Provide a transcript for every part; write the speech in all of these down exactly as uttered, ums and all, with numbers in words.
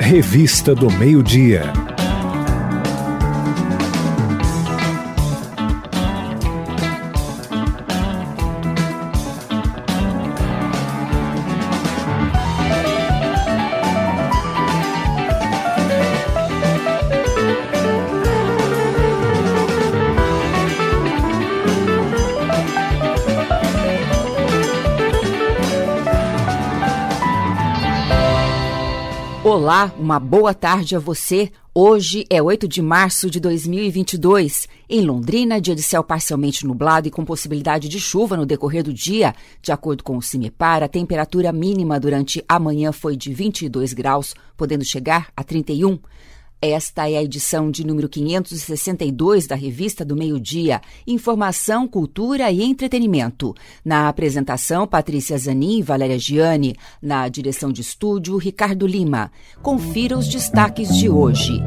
Revista do Meio-Dia. Olá, uma boa tarde a você. Hoje é oito de março de dois mil e vinte e dois. Em Londrina, dia de céu parcialmente nublado e com possibilidade de chuva no decorrer do dia. De acordo com o CIMEPAR, a temperatura mínima durante a manhã foi de vinte e dois graus, podendo chegar a trinta e um. Esta é a edição de número quinhentos e sessenta e dois da Revista do Meio-Dia. Informação, cultura e entretenimento. Na apresentação, Patrícia Zanin e Valéria Gianni. Na direção de estúdio, Ricardo Lima. Confira os destaques de hoje.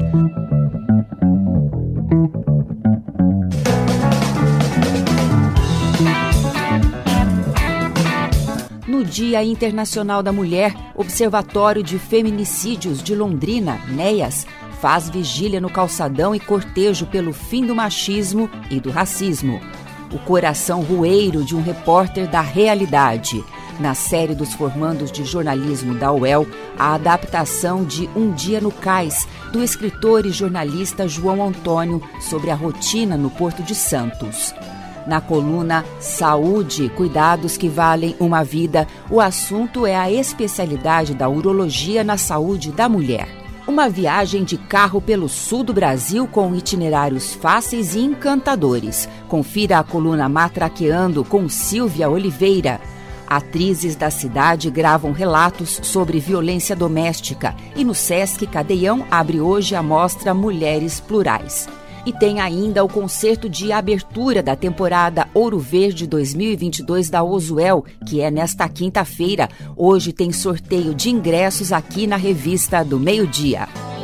No Dia Internacional da Mulher, Observatório de Feminicídios de Londrina, NEAS, faz vigília no calçadão e cortejo pelo fim do machismo e do racismo. O coração roeiro de um repórter da realidade. Na série dos formandos de jornalismo da U E L, a adaptação de Um Dia no Cais, do escritor e jornalista João Antônio, sobre a rotina no Porto de Santos. Na coluna Saúde, cuidados que valem uma vida, o assunto é a especialidade da urologia na saúde da mulher. Uma viagem de carro pelo sul do Brasil com itinerários fáceis e encantadores. Confira a coluna Matraqueando com Silvia Oliveira. Atrizes da cidade gravam relatos sobre violência doméstica e no Sesc Cadeião abre hoje a mostra Mulheres Plurais. E tem ainda o concerto de abertura da temporada Ouro Verde dois mil e vinte e dois da Ozuel, que é nesta quinta-feira. Hoje tem sorteio de ingressos aqui na Revista do Meio-Dia.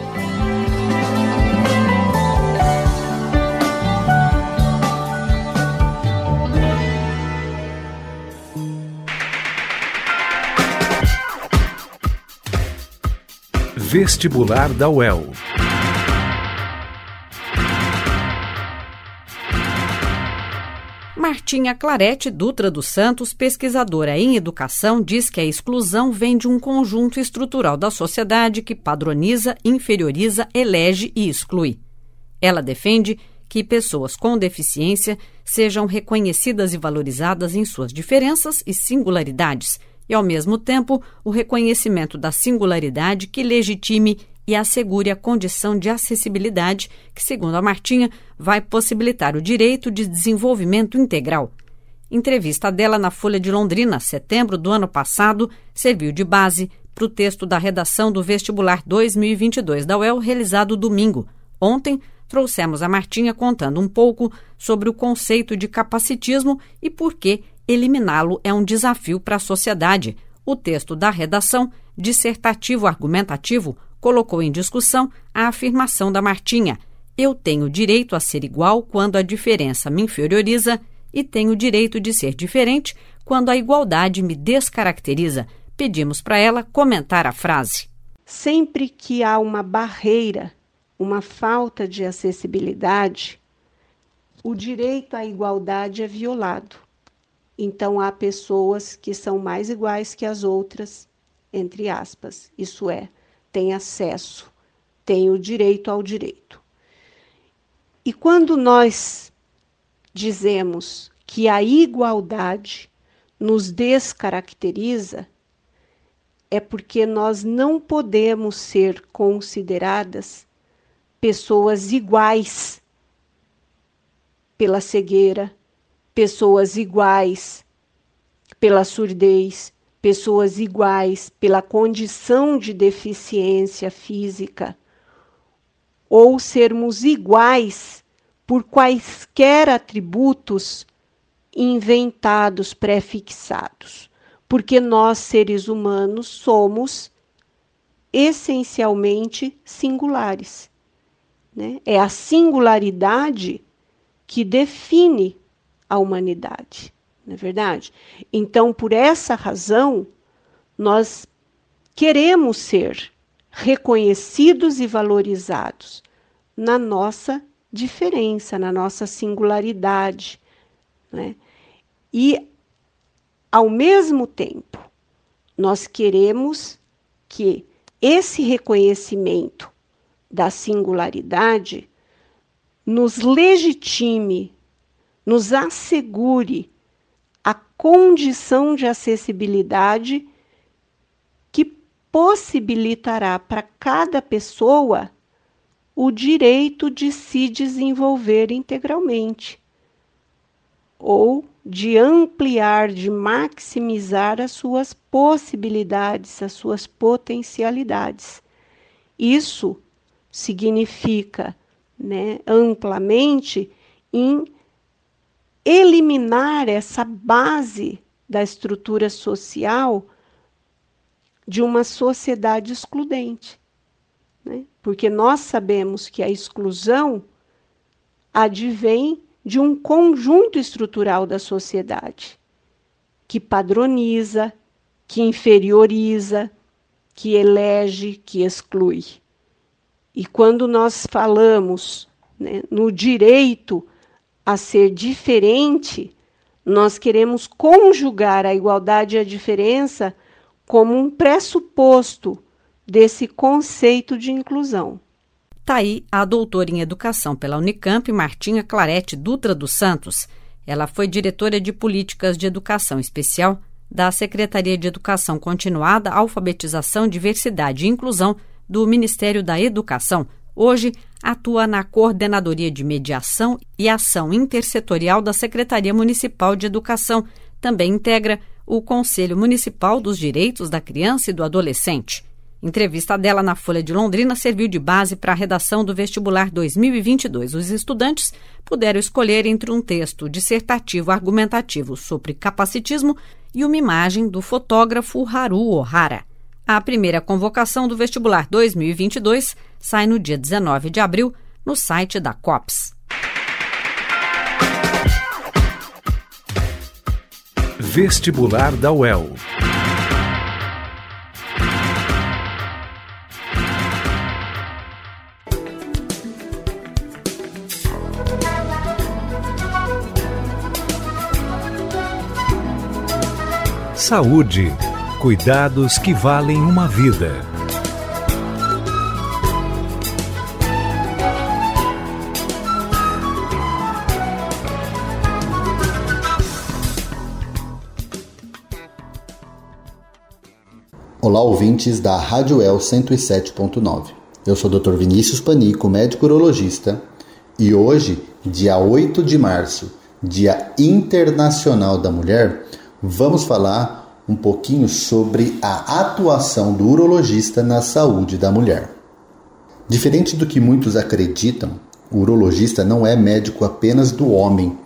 Vestibular da U E L. Martinha Clarete Dutra dos Santos, pesquisadora em educação, diz que a exclusão vem de um conjunto estrutural da sociedade que padroniza, inferioriza, elege e exclui. Ela defende que pessoas com deficiência sejam reconhecidas e valorizadas em suas diferenças e singularidades, e, ao mesmo tempo, o reconhecimento da singularidade que legitime e assegure a condição de acessibilidade que, segundo a Martinha, vai possibilitar o direito de desenvolvimento integral. Entrevista dela na Folha de Londrina, setembro do ano passado, serviu de base para o texto da redação do Vestibular dois mil e vinte e dois da U E L, realizado domingo. Ontem, trouxemos a Martinha contando um pouco sobre o conceito de capacitismo e por que eliminá-lo é um desafio para a sociedade. O texto da redação, dissertativo-argumentativo, colocou em discussão a afirmação da Martinha: eu tenho direito a ser igual quando a diferença me inferioriza e tenho direito de ser diferente quando a igualdade me descaracteriza. Pedimos para ela comentar a frase. Sempre que há uma barreira, uma falta de acessibilidade, o direito à igualdade é violado. Então há pessoas que são mais iguais que as outras, entre aspas, isso é, tem acesso, tem o direito ao direito. E quando nós dizemos que a igualdade nos descaracteriza, é porque nós não podemos ser consideradas pessoas iguais pela cegueira, pessoas iguais pela surdez, pessoas iguais pela condição de deficiência física, ou sermos iguais por quaisquer atributos inventados, pré-fixados, porque nós, seres humanos, somos essencialmente singulares, né? É a singularidade que define a humanidade, não é verdade? Então, por essa razão, nós queremos ser reconhecidos e valorizados na nossa diferença, na nossa singularidade, né? E, ao mesmo tempo, nós queremos que esse reconhecimento da singularidade nos legitime, nos assegure a condição de acessibilidade que possibilitará para cada pessoa o direito de se desenvolver integralmente, ou de ampliar, de maximizar as suas possibilidades, as suas potencialidades. Isso significa, né, amplamente, em eliminar essa base da estrutura social de uma sociedade excludente, né? Porque nós sabemos que a exclusão advém de um conjunto estrutural da sociedade que padroniza, que inferioriza, que elege, que exclui. E quando nós falamos, né, no direito a ser diferente, nós queremos conjugar a igualdade e a diferença como um pressuposto desse conceito de inclusão. Está aí a doutora em Educação pela Unicamp, Martinha Clarete Dutra dos Santos. Ela foi diretora de Políticas de Educação Especial da Secretaria de Educação Continuada, Alfabetização, Diversidade e Inclusão do Ministério da Educação. Hoje, atua na Coordenadoria de Mediação e Ação Intersetorial da Secretaria Municipal de Educação. Também integra o Conselho Municipal dos Direitos da Criança e do Adolescente. Entrevista dela na Folha de Londrina serviu de base para a redação do vestibular dois mil e vinte e dois. Os estudantes puderam escolher entre um texto dissertativo argumentativo sobre capacitismo e uma imagem do fotógrafo Haru Ohara. A primeira convocação do vestibular dois mil e vinte e dois sai no dia dezenove de abril no site da COPS. Vestibular da U E L. Saúde. Cuidados que valem uma vida. Olá, ouvintes da Rádio U E L cento e sete ponto nove. Eu sou o doutor Vinícius Panico, médico urologista, e hoje, dia oito de março, Dia Internacional da Mulher, vamos falar um pouquinho sobre a atuação do urologista na saúde da mulher. Diferente do que muitos acreditam, o urologista não é médico apenas do homem,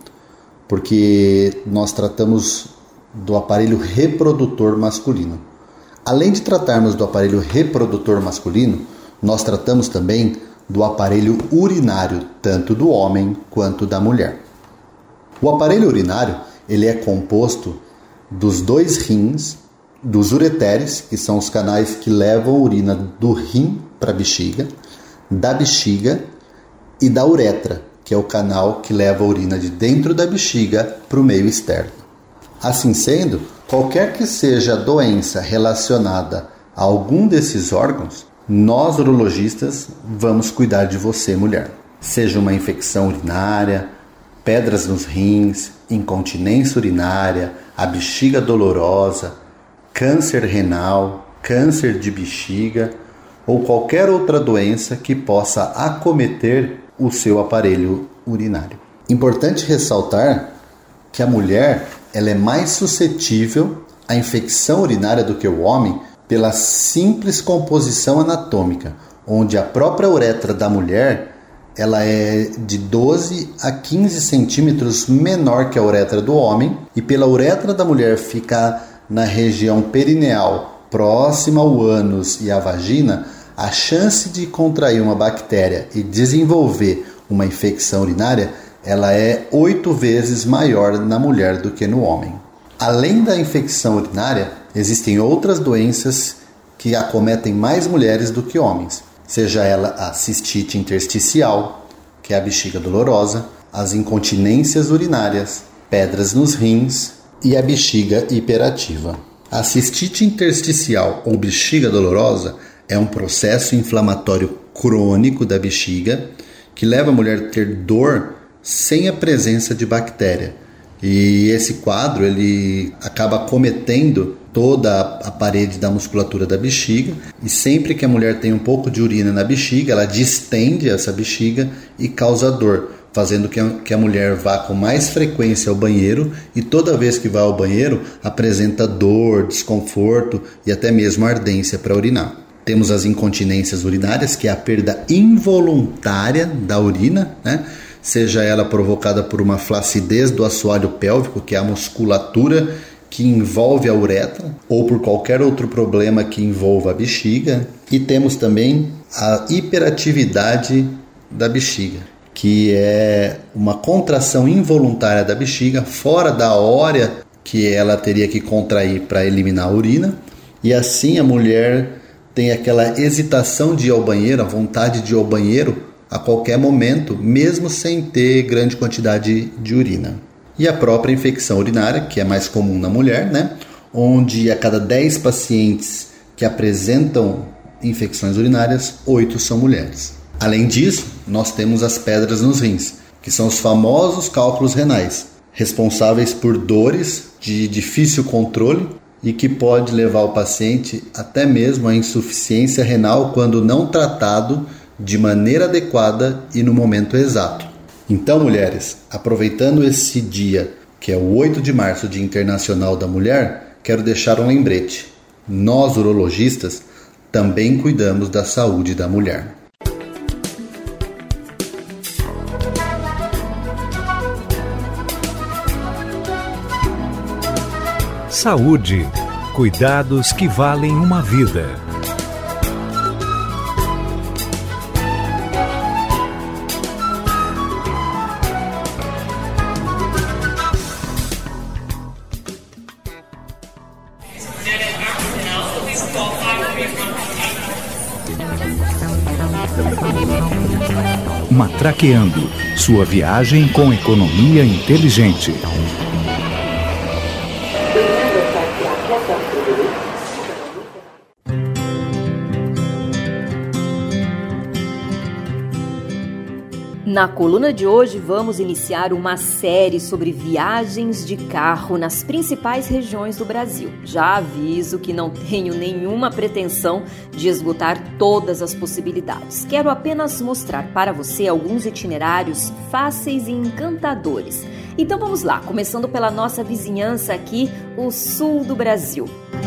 porque nós tratamos do aparelho reprodutor masculino. Além de tratarmos do aparelho reprodutor masculino, nós tratamos também do aparelho urinário, tanto do homem quanto da mulher. O aparelho urinário, ele é composto dos dois rins, dos ureteres, que são os canais que levam a urina do rim para a bexiga, da bexiga e da uretra, que é o canal que leva a urina de dentro da bexiga para o meio externo. Assim sendo, qualquer que seja a doença relacionada a algum desses órgãos, nós urologistas vamos cuidar de você, mulher. Seja uma infecção urinária, pedras nos rins, incontinência urinária, a bexiga dolorosa, câncer renal, câncer de bexiga ou qualquer outra doença que possa acometer o seu aparelho urinário. Importante ressaltar que a mulher ela é mais suscetível à infecção urinária do que o homem pela simples composição anatômica, onde a própria uretra da mulher ela é de doze a quinze centímetros menor que a uretra do homem, e pela uretra da mulher ficar na região perineal, próxima ao ânus e à vagina, a chance de contrair uma bactéria e desenvolver uma infecção urinária ela é oito vezes maior na mulher do que no homem. Além da infecção urinária, existem outras doenças que acometem mais mulheres do que homens, seja ela a cistite intersticial, que é a bexiga dolorosa, as incontinências urinárias, pedras nos rins e a bexiga hiperativa. A cistite intersticial ou bexiga dolorosa é um processo inflamatório crônico da bexiga que leva a mulher a ter dor sem a presença de bactéria. E esse quadro ele acaba acometendo toda a parede da musculatura da bexiga, e sempre que a mulher tem um pouco de urina na bexiga, ela distende essa bexiga e causa dor, fazendo que a mulher vá com mais frequência ao banheiro, e toda vez que vai ao banheiro apresenta dor, desconforto e até mesmo ardência para urinar. Temos as incontinências urinárias, que é a perda involuntária da urina, né? Seja ela provocada por uma flacidez do assoalho pélvico, que é a musculatura que envolve a uretra, ou por qualquer outro problema que envolva a bexiga. E temos também a hiperatividade da bexiga, que é uma contração involuntária da bexiga fora da hora que ela teria que contrair para eliminar a urina, e assim a mulher tem aquela hesitação de ir ao banheiro, a vontade de ir ao banheiro a qualquer momento, mesmo sem ter grande quantidade de urina. E a própria infecção urinária, que é mais comum na mulher, né? Onde a cada dez pacientes que apresentam infecções urinárias, oito são mulheres. Além disso, nós temos as pedras nos rins, que são os famosos cálculos renais, responsáveis por dores de difícil controle e que pode levar o paciente até mesmo à insuficiência renal quando não tratado de maneira adequada e no momento exato. Então, mulheres, aproveitando esse dia, que é o oito de março, Dia Internacional da Mulher, quero deixar um lembrete. Nós, urologistas, também cuidamos da saúde da mulher. Saúde. Cuidados que valem uma vida. Matraqueando. Sua viagem com economia inteligente. Na coluna de hoje vamos iniciar uma série sobre viagens de carro nas principais regiões do Brasil. Já aviso que não tenho nenhuma pretensão de esgotar todas as possibilidades. Quero apenas mostrar para você alguns itinerários fáceis e encantadores. Então vamos lá, começando pela nossa vizinhança aqui, o sul do Brasil.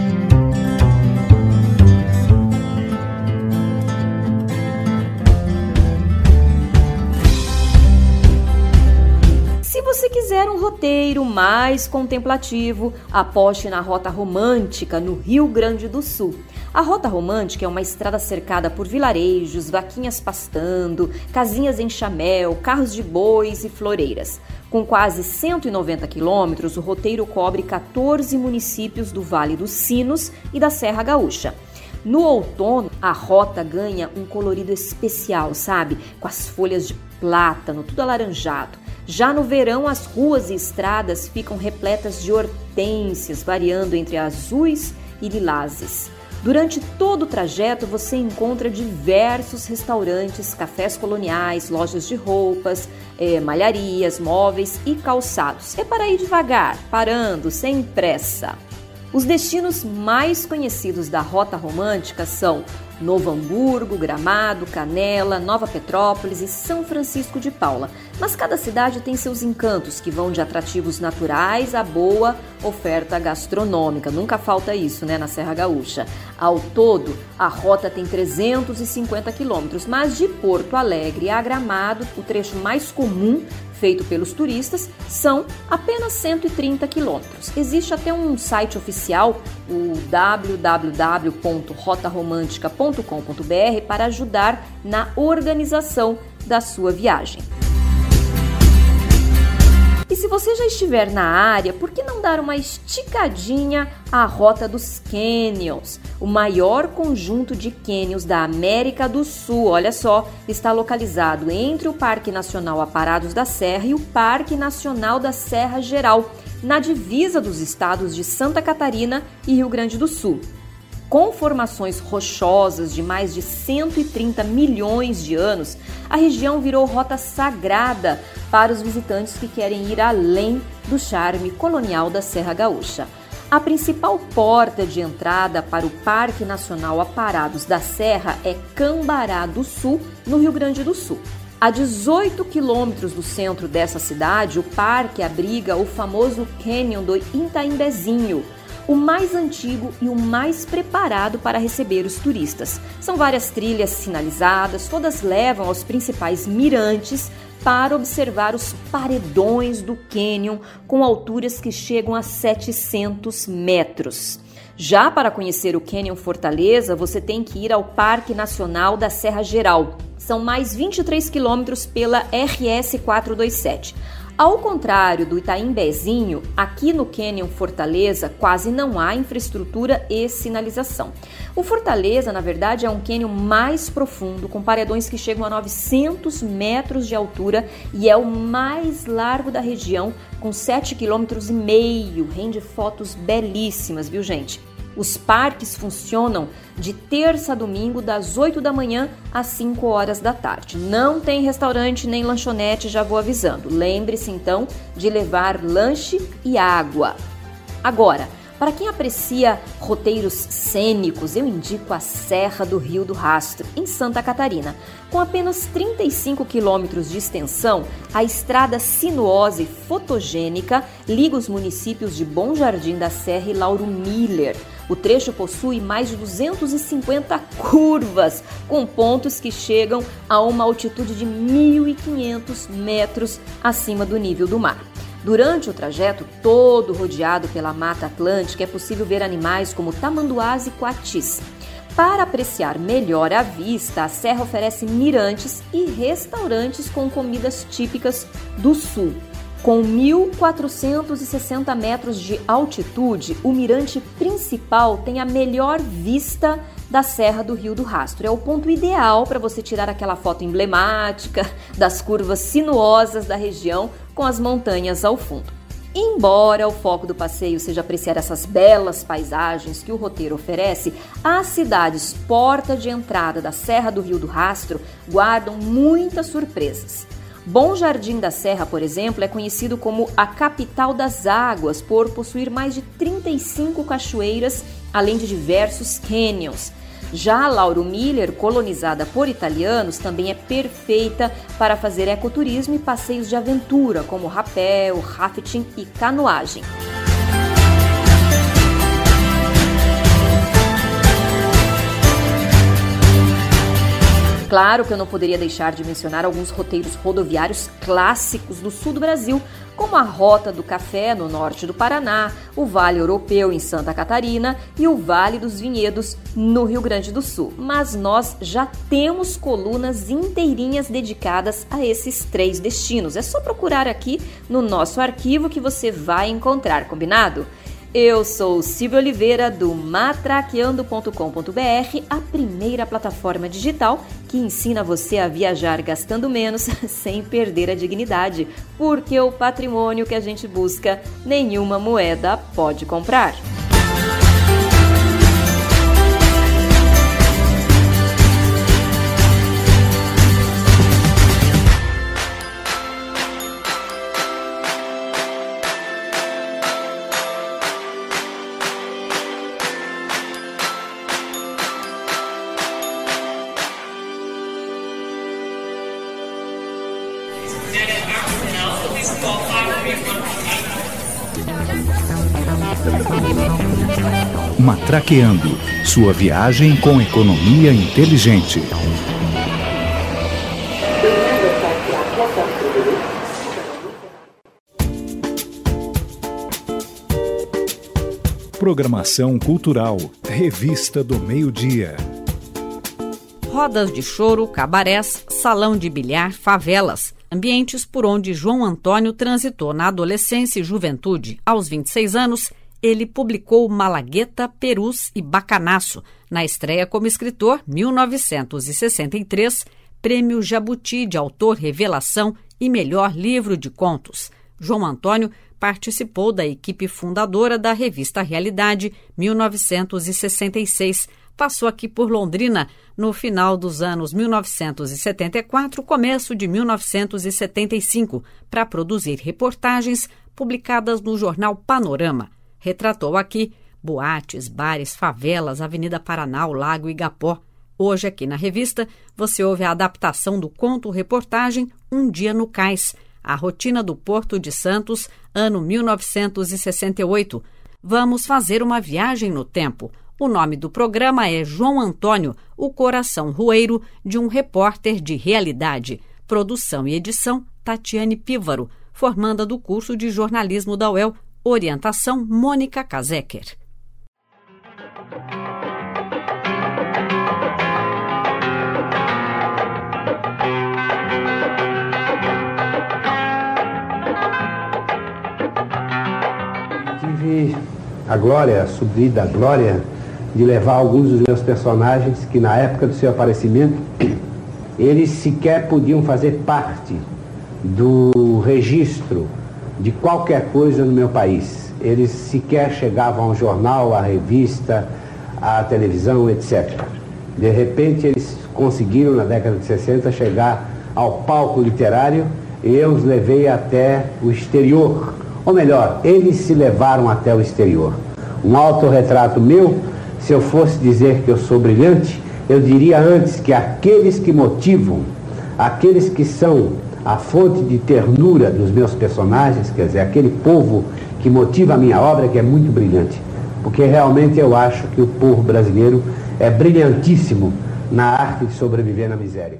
Se quiser um roteiro mais contemplativo, aposte na Rota Romântica, no Rio Grande do Sul. A Rota Romântica é uma estrada cercada por vilarejos, vaquinhas pastando, casinhas em chamel, carros de bois e floreiras. Com quase cento e noventa quilômetros, o roteiro cobre quatorze municípios do Vale dos Sinos e da Serra Gaúcha. No outono, a rota ganha um colorido especial, sabe? Com as folhas de plátano, tudo alaranjado. Já no verão, as ruas e estradas ficam repletas de hortênsias, variando entre azuis e lilazes. Durante todo o trajeto, você encontra diversos restaurantes, cafés coloniais, lojas de roupas, é, malharias, móveis e calçados. É para ir devagar, parando, sem pressa. Os destinos mais conhecidos da Rota Romântica são Novo Hamburgo, Gramado, Canela, Nova Petrópolis e São Francisco de Paula. Mas cada cidade tem seus encantos, que vão de atrativos naturais a boa oferta gastronômica. Nunca falta isso, né, na Serra Gaúcha. Ao todo, a rota tem trezentos e cinquenta quilômetros, mas de Porto Alegre a Gramado, o trecho mais comum feito pelos turistas, são apenas cento e trinta quilômetros. Existe até um site oficial, o w w w ponto rota romântica ponto com ponto b r, para ajudar na organização da sua viagem. E se você já estiver na área, por que não dar uma esticadinha à Rota dos Canyons? O maior conjunto de cânions da América do Sul, olha só, está localizado entre o Parque Nacional Aparados da Serra e o Parque Nacional da Serra Geral, na divisa dos estados de Santa Catarina e Rio Grande do Sul. Com formações rochosas de mais de cento e trinta milhões de anos, a região virou rota sagrada para os visitantes que querem ir além do charme colonial da Serra Gaúcha. A principal porta de entrada para o Parque Nacional Aparados da Serra é Cambará do Sul, no Rio Grande do Sul. A dezoito quilômetros do centro dessa cidade, o parque abriga o famoso Cânion do Itaimbezinho, o mais antigo e o mais preparado para receber os turistas. São várias trilhas sinalizadas, todas levam aos principais mirantes para observar os paredões do cânion com alturas que chegam a setecentos metros. Já para conhecer o Cânion Fortaleza, você tem que ir ao Parque Nacional da Serra Geral. São mais vinte e três quilômetros pela R S quatrocentos e vinte e sete. Ao contrário do Itaimbezinho, aqui no Cânion Fortaleza quase não há infraestrutura e sinalização. O Fortaleza, na verdade, é um cânion mais profundo, com paredões que chegam a novecentos metros de altura e é o mais largo da região, com sete quilômetros e meio. Rende fotos belíssimas, viu, gente? Os parques funcionam de terça a domingo, das oito da manhã às cinco horas da tarde. Não tem restaurante nem lanchonete, já vou avisando. Lembre-se, então, de levar lanche e água. Agora, para quem aprecia roteiros cênicos, eu indico a Serra do Rio do Rastro, em Santa Catarina. Com apenas trinta e cinco quilômetros de extensão, a estrada sinuosa e fotogênica liga os municípios de Bom Jardim da Serra e Lauro Miller. O trecho possui mais de duzentas e cinquenta curvas, com pontos que chegam a uma altitude de mil e quinhentos metros acima do nível do mar. Durante o trajeto, todo rodeado pela Mata Atlântica, é possível ver animais como tamanduás e coatis. Para apreciar melhor a vista, a serra oferece mirantes e restaurantes com comidas típicas do sul. Com mil quatrocentos e sessenta metros de altitude, o mirante principal tem a melhor vista da Serra do Rio do Rastro. É o ponto ideal para você tirar aquela foto emblemática das curvas sinuosas da região com as montanhas ao fundo. Embora o foco do passeio seja apreciar essas belas paisagens que o roteiro oferece, as cidades porta de entrada da Serra do Rio do Rastro guardam muitas surpresas. Bom Jardim da Serra, por exemplo, é conhecido como a capital das águas por possuir mais de trinta e cinco cachoeiras, além de diversos cânions. Já Lauro Miller, colonizada por italianos, também é perfeita para fazer ecoturismo e passeios de aventura, como rapel, rafting e canoagem. Claro que eu não poderia deixar de mencionar alguns roteiros rodoviários clássicos do sul do Brasil, como a Rota do Café, no norte do Paraná, o Vale Europeu, em Santa Catarina, e o Vale dos Vinhedos, no Rio Grande do Sul. Mas nós já temos colunas inteirinhas dedicadas a esses três destinos. É só procurar aqui no nosso arquivo que você vai encontrar, combinado? Eu sou Silvia Oliveira, do matraqueando ponto com ponto b r, a primeira plataforma digital que ensina você a viajar gastando menos sem perder a dignidade, porque o patrimônio que a gente busca, nenhuma moeda pode comprar. Matraqueando, sua viagem com economia inteligente. Programação cultural, revista do meio-dia. Rodas de choro, cabarés, salão de bilhar, favelas. ambientes por onde João Antônio transitou na adolescência e juventude. Aos vinte e seis anos, ele publicou Malagueta, Perus e Bacanaço, na estreia como escritor, mil novecentos e sessenta e três, Prêmio Jabuti de Autor Revelação e Melhor Livro de Contos. João Antônio participou da equipe fundadora da revista Realidade, mil novecentos e sessenta e seis. Passou aqui por Londrina no final dos anos mil novecentos e setenta e quatro, começo de mil novecentos e setenta e cinco, para produzir reportagens publicadas no jornal Panorama. Retratou aqui boates, bares, favelas, Avenida Paraná, o Lago Igapó. Hoje, aqui na revista, você ouve a adaptação do conto-reportagem Um Dia no Cais, a rotina do Porto de Santos, ano mil novecentos e sessenta e oito. Vamos fazer uma viagem no tempo. O nome do programa é João Antônio, o coração roeiro de um repórter de realidade. Produção e edição, Tatiane Pívaro, formanda do curso de jornalismo da U E L. Orientação, Mônica Kazeker. Tive a glória, a subida glória, de levar alguns dos meus personagens que na época do seu aparecimento, eles sequer podiam fazer parte do registro de qualquer coisa no meu país. Eles sequer chegavam ao jornal, à revista, à televisão, etcétera. De repente eles conseguiram, na década de sessenta, chegar ao palco literário e eu os levei até o exterior. Ou melhor, eles se levaram até o exterior. Um autorretrato meu, se eu fosse dizer que eu sou brilhante, eu diria antes que aqueles que motivam, aqueles que são a fonte de ternura dos meus personagens, quer dizer, aquele povo que motiva a minha obra, que é muito brilhante. Porque realmente eu acho que o povo brasileiro é brilhantíssimo na arte de sobreviver na miséria.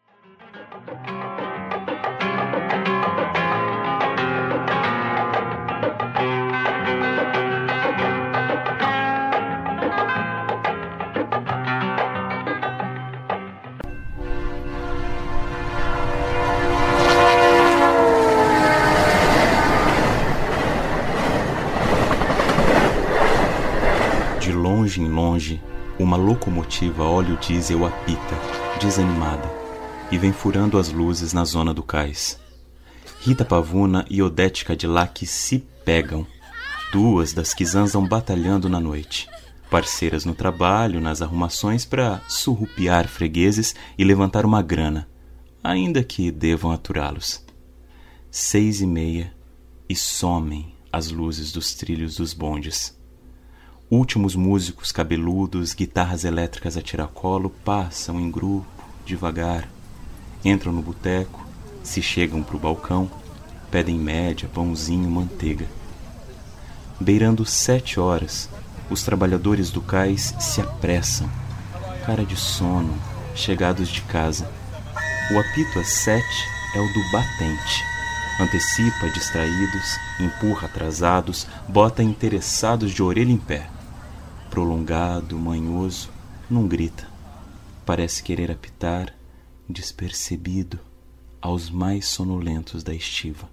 longe em longe, uma locomotiva óleo diesel apita, desanimada, e vem furando as luzes na zona do cais. Rita Pavuna e Odete Cadillac se pegam, duas das que zanzam batalhando na noite, parceiras no trabalho, nas arrumações para surrupiar fregueses e levantar uma grana, ainda que devam aturá-los. Seis e meia, e somem as luzes dos trilhos dos bondes. Últimos músicos cabeludos, guitarras elétricas a tiracolo, passam em grupo, devagar, entram no boteco, se chegam pro balcão, pedem média, pãozinho, manteiga. Beirando sete horas, os trabalhadores do cais se apressam, cara de sono, chegados de casa. O apito às sete é o do batente. Antecipa distraídos, empurra atrasados, bota interessados de orelha em pé. Prolongado, manhoso, não grita. Parece querer apitar, despercebido, aos mais sonolentos da estiva.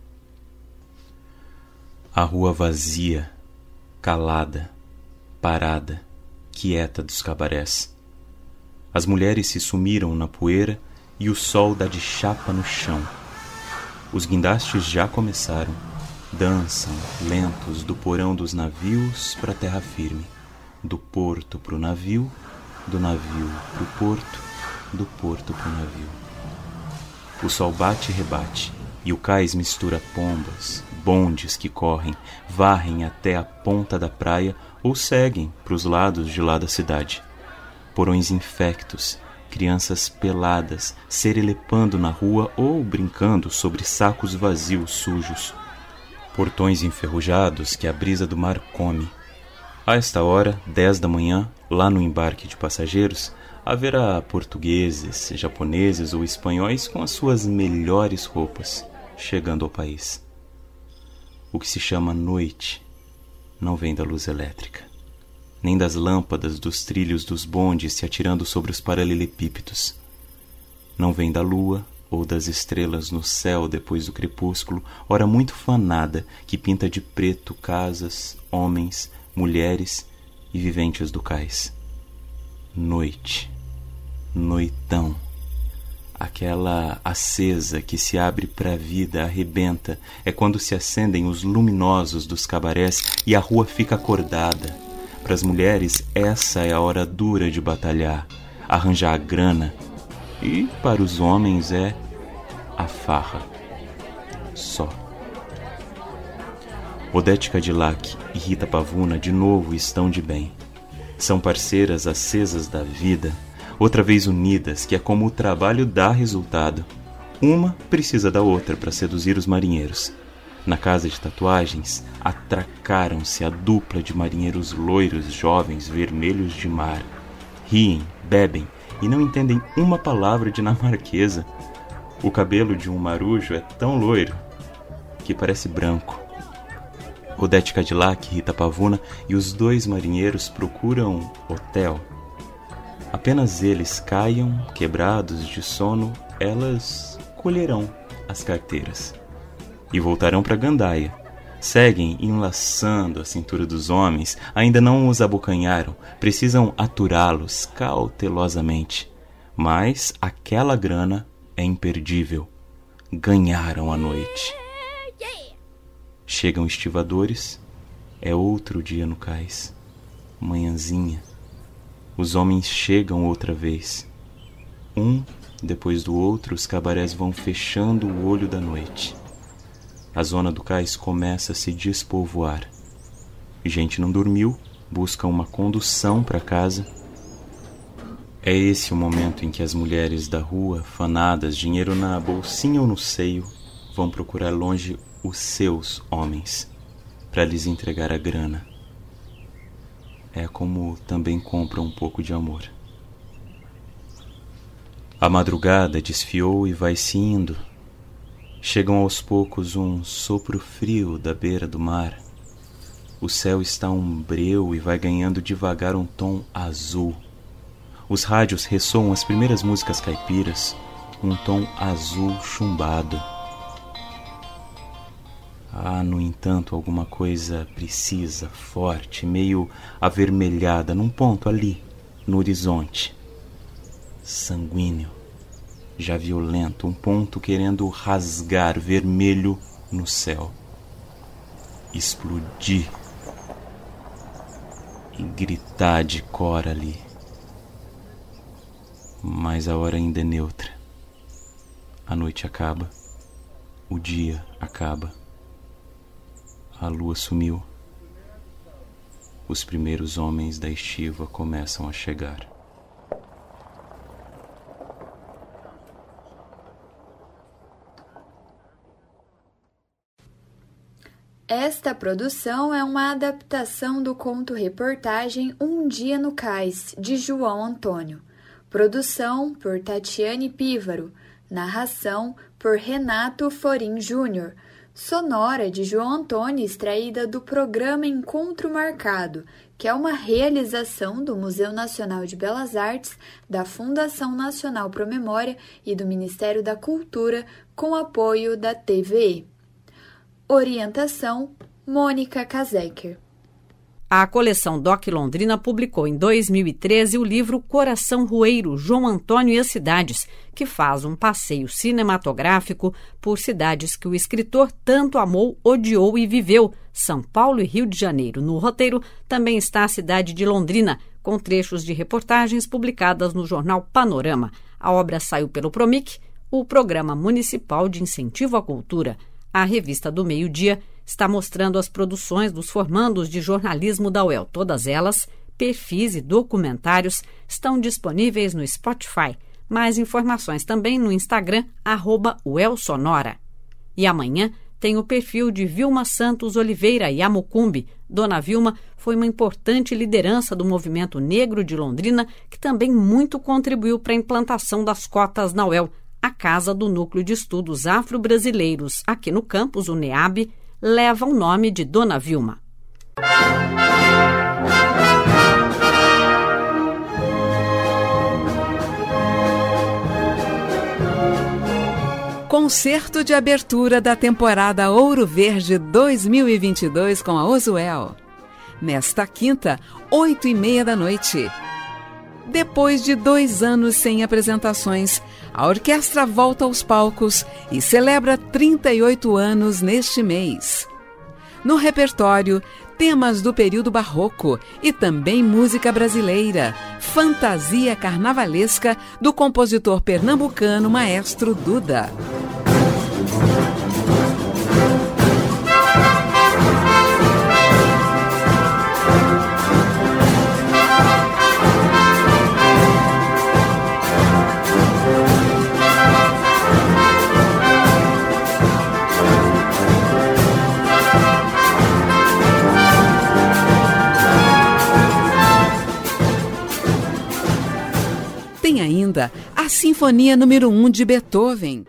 A rua vazia, calada, parada, quieta dos cabarés. As mulheres se sumiram na poeira e o sol dá de chapa no chão. Os guindastes já começaram, dançam, lentos, do porão dos navios para a terra firme, do porto para o navio, do navio para o porto, do porto para o navio. O sol bate e rebate, e o cais mistura pombas, bondes que correm, varrem até a ponta da praia ou seguem para os lados de lá da cidade. Porões infectos, crianças peladas, serelepando na rua ou brincando sobre sacos vazios sujos. Portões enferrujados que a brisa do mar come. A esta hora, dez da manhã, lá no embarque de passageiros, haverá portugueses, japoneses ou espanhóis com as suas melhores roupas, chegando ao país. O que se chama noite não vem da luz elétrica, nem das lâmpadas dos trilhos dos bondes se atirando sobre os paralelepípedos. Não vem da lua, ou das estrelas no céu depois do crepúsculo, ora muito fanada, que pinta de preto casas, homens, mulheres e viventes do cais. Noite, noitão, aquela acesa que se abre para a vida, arrebenta, é quando se acendem os luminosos dos cabarés e a rua fica acordada. Para as mulheres, essa é a hora dura de batalhar, arranjar a grana, e para os homens é a farra, só. Odete Cadillac e Rita Pavuna de novo estão de bem. São parceiras acesas da vida, outra vez unidas, que é como o trabalho dá resultado. Uma precisa da outra para seduzir os marinheiros. Na casa de tatuagens, atracaram-se a dupla de marinheiros loiros, jovens, vermelhos de mar. Riem, bebem e não entendem uma palavra dinamarquesa. O cabelo de um marujo é tão loiro que parece branco. Odete Cadillac, Rita Pavuna e os dois marinheiros procuram hotel. Apenas eles caiam, quebrados de sono, elas colherão as carteiras e voltarão para Gandaia. Seguem enlaçando a cintura dos homens, ainda não os abocanharam, precisam aturá-los cautelosamente. Mas aquela grana é imperdível. Ganharam a noite. Chegam estivadores, é outro dia no cais. Manhãzinha. Os homens chegam outra vez. Um depois do outro, os cabarés vão fechando o olho da noite. A zona do cais começa a se despovoar. Gente não dormiu, busca uma condução para casa. É esse o momento em que as mulheres da rua, fanadas, dinheiro na bolsinha ou no seio, vão procurar longe os seus homens para lhes entregar a grana. É como também compram um pouco de amor. A madrugada desfiou e vai se indo. Chegam aos poucos um sopro frio da beira do mar. O céu está um breu e vai ganhando devagar um tom azul. Os rádios ressoam as primeiras músicas caipiras, um tom azul chumbado. Há, no entanto, alguma coisa precisa, forte, meio avermelhada, num ponto ali, no horizonte. Sanguíneo, já violento, um ponto querendo rasgar vermelho no céu. Explodir e gritar de cor ali. Mas a hora ainda é neutra. A noite acaba, o dia acaba. A lua sumiu. Os primeiros homens da estiva começam a chegar. Esta produção é uma adaptação do conto-reportagem Um Dia no Cais, de João Antônio. Produção por Tatiane Pívaro. Narração por Renato Forim Júnior. Sonora de João Antônio, extraída do programa Encontro Marcado, que é uma realização do Museu Nacional de Belas Artes, da Fundação Nacional Pro Memória e do Ministério da Cultura, com apoio da T V E. Orientação: Mônica Kazeker. A coleção Doc Londrina publicou em dois mil e treze o livro Coração Rueiro, João Antônio e as Cidades, que faz um passeio cinematográfico por cidades que o escritor tanto amou, odiou e viveu, São Paulo e Rio de Janeiro. No roteiro também está a cidade de Londrina, com trechos de reportagens publicadas no jornal Panorama. A obra saiu pelo Promic, o Programa Municipal de Incentivo à Cultura. A revista do Meio-Dia está mostrando as produções dos formandos de jornalismo da U E L. Todas elas, perfis e documentários, estão disponíveis no Spotify. Mais informações também no Instagram, arroba U E L Sonora. E amanhã tem o perfil de Vilma Santos Oliveira e Amucumbi. Dona Vilma foi uma importante liderança do movimento negro de Londrina, que também muito contribuiu para a implantação das cotas na U E L. A Casa do Núcleo de Estudos Afro-Brasileiros, aqui no campus, o NEAB, leva o nome de Dona Vilma. Concerto de abertura da temporada Ouro Verde dois mil e vinte e dois com a Ozuel. Nesta quinta, oito e meia da noite. Depois de dois anos sem apresentações, a orquestra volta aos palcos e celebra trinta e oito anos neste mês. No repertório, temas do período barroco e também música brasileira, fantasia carnavalesca do compositor pernambucano Maestro Duda. Tem ainda a Sinfonia número um de Beethoven.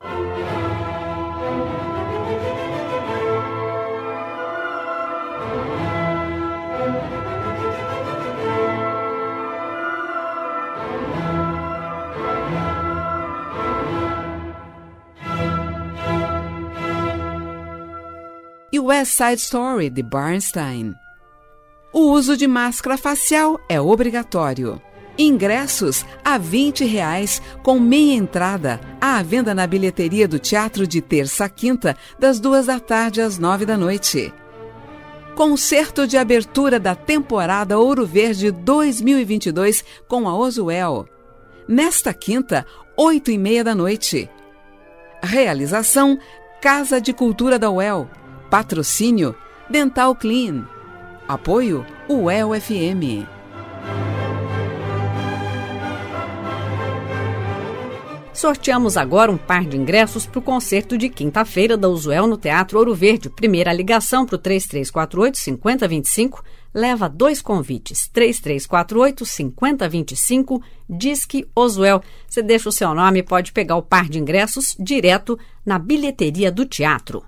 E West Side Story de Bernstein. O uso de máscara facial é obrigatório. Ingressos a vinte reais com meia entrada, à venda na bilheteria do Teatro de terça a quinta, das duas da tarde às nove da noite. Concerto de abertura da temporada Ouro Verde dois mil e vinte e dois com a Ozuel. Nesta quinta, oito e meia da noite. Realização Casa de Cultura da U E L. Patrocínio Dental Clean. Apoio U E L F M. Sorteamos agora um par de ingressos para o concerto de quinta-feira da Ozuel no Teatro Ouro Verde. Primeira ligação para o três três quatro oito, cinco zero dois cinco. Leva dois convites. três três quatro oito, cinco zero dois cinco. Disque Ozuel. Você deixa o seu nome e pode pegar o par de ingressos direto na bilheteria do teatro.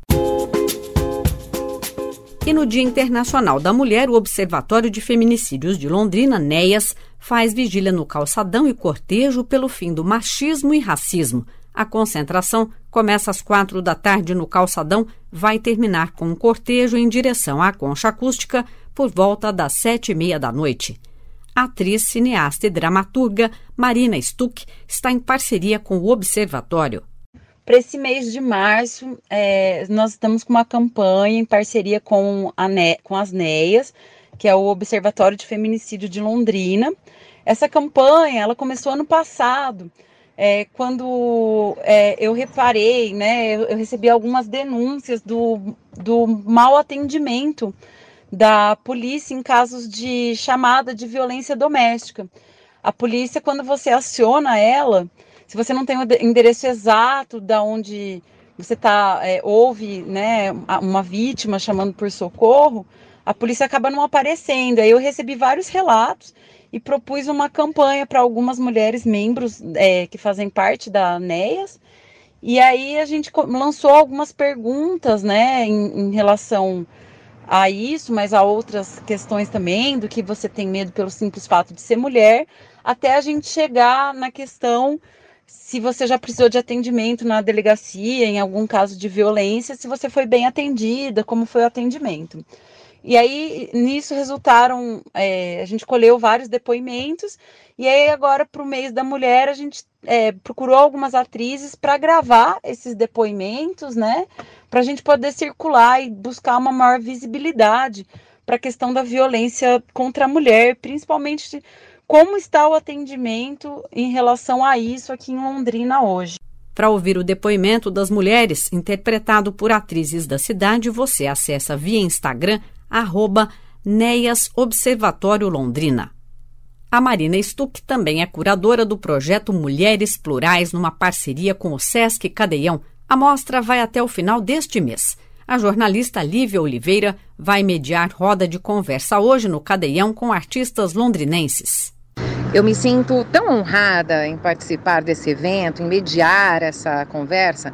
E no Dia Internacional da Mulher, o Observatório de Feminicídios de Londrina, NEAS, faz vigília no calçadão e cortejo pelo fim do machismo e racismo. A concentração começa às quatro da tarde no calçadão, vai terminar com um cortejo em direção à Concha Acústica por volta das sete e meia da noite. A atriz, cineasta e dramaturga Marina Stuck está em parceria com o Observatório. Para esse mês de março, é, nós estamos com uma campanha em parceria com, a Ne- com as NEAS, que é o Observatório de Feminicídio de Londrina. Essa campanha ela começou ano passado, é, quando é, eu reparei, né, eu, eu recebi algumas denúncias do, do mau atendimento da polícia em casos de chamada de violência doméstica. A polícia, quando você aciona ela, se você não tem o endereço exato da onde você tá, é, ouve, né, uma vítima chamando por socorro, a polícia acaba não aparecendo. Aí eu recebi vários relatos e propus uma campanha para algumas mulheres membros é, que fazem parte da NEAS. E aí a gente lançou algumas perguntas, né, em, em relação a isso, mas a outras questões também, do que você tem medo pelo simples fato de ser mulher, até a gente chegar na questão se você já precisou de atendimento na delegacia, em algum caso de violência, se você foi bem atendida, como foi o atendimento. E aí, nisso resultaram, é, a gente colheu vários depoimentos, e aí agora, para o mês da mulher, a gente é, procurou algumas atrizes para gravar esses depoimentos, né, para a gente poder circular e buscar uma maior visibilidade para a questão da violência contra a mulher, principalmente como está o atendimento em relação a isso aqui em Londrina hoje. Para ouvir o depoimento das mulheres, interpretado por atrizes da cidade, você acessa via Instagram, arroba NEAS Observatório Londrina. A Marina Stuck também é curadora do projeto Mulheres Plurais, numa parceria com o Sesc Cadeião. A mostra vai até o final deste mês. A jornalista Lívia Oliveira vai mediar roda de conversa hoje no Cadeião com artistas londrinenses. Eu me sinto tão honrada em participar desse evento, em mediar essa conversa,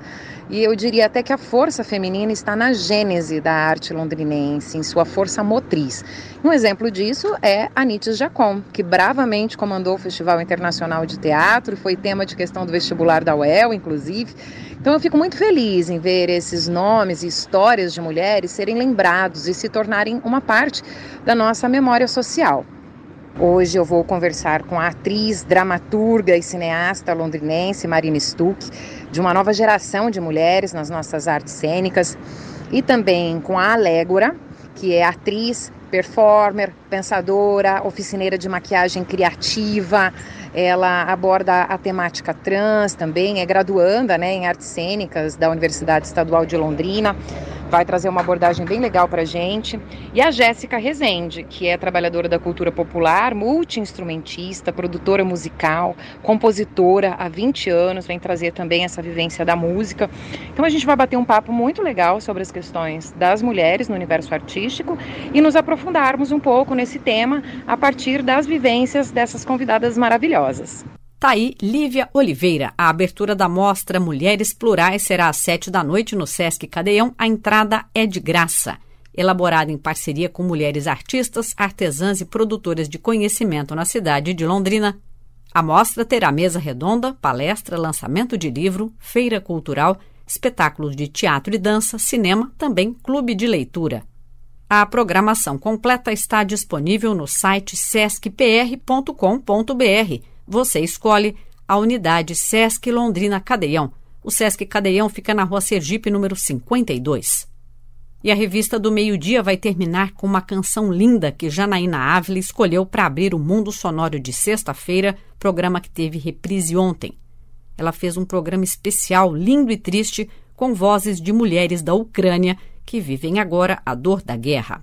E eu diria até que a força feminina está na gênese da arte londrinense, em sua força motriz. Um exemplo disso é a Nietzsche Jacon, que bravamente comandou o Festival Internacional de Teatro, foi tema de questão do vestibular da U E L, inclusive. Então eu fico muito feliz em ver esses nomes e histórias de mulheres serem lembrados e se tornarem uma parte da nossa memória social. Hoje eu vou conversar com a atriz, dramaturga e cineasta londrinense Marina Stuck, de uma nova geração de mulheres nas nossas artes cênicas, e também com a Alégora, que é atriz, performer, pensadora, oficineira de maquiagem criativa. Ela aborda a temática trans também, é graduanda, né, em artes cênicas da Universidade Estadual de Londrina. Vai trazer uma abordagem bem legal para a gente. E a Jéssica Rezende, que é trabalhadora da cultura popular, multi-instrumentista, produtora musical, compositora há vinte anos, vem trazer também essa vivência da música. Então a gente vai bater um papo muito legal sobre as questões das mulheres no universo artístico e nos aprofundarmos um pouco nesse tema a partir das vivências dessas convidadas maravilhosas. Tá aí Lívia Oliveira. A abertura da mostra Mulheres Plurais será às sete da noite no Sesc Cadeião. A entrada é de graça. Elaborada em parceria com mulheres artistas, artesãs e produtoras de conhecimento na cidade de Londrina. A mostra terá mesa redonda, palestra, lançamento de livro, feira cultural, espetáculos de teatro e dança, cinema, também clube de leitura. A programação completa está disponível no site sesc p r ponto com ponto b r. Você escolhe a unidade Sesc Londrina Cadeião. O Sesc Cadeião fica na Rua Sergipe, número cinquenta e dois. E a revista do meio-dia vai terminar com uma canção linda que Janaína Ávila escolheu para abrir o Mundo Sonoro de sexta-feira, programa que teve reprise ontem. Ela fez um programa especial, lindo e triste, com vozes de mulheres da Ucrânia que vivem agora a dor da guerra.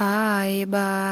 Ай,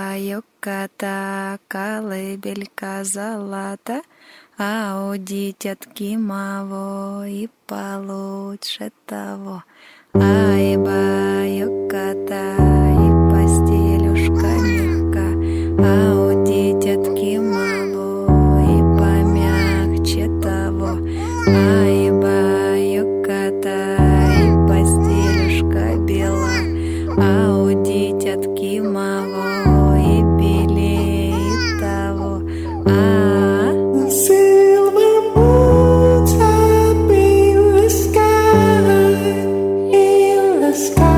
байоката, колыбелька золота, а у дитятки маво и получше того. Ай, байоката, и постелюшка мягка, а у дитятки маво и помягче того. Ай, байоката, и постелюшка бела, а у дитятки маво и белее того. А silver moons up in the sky, in the sky.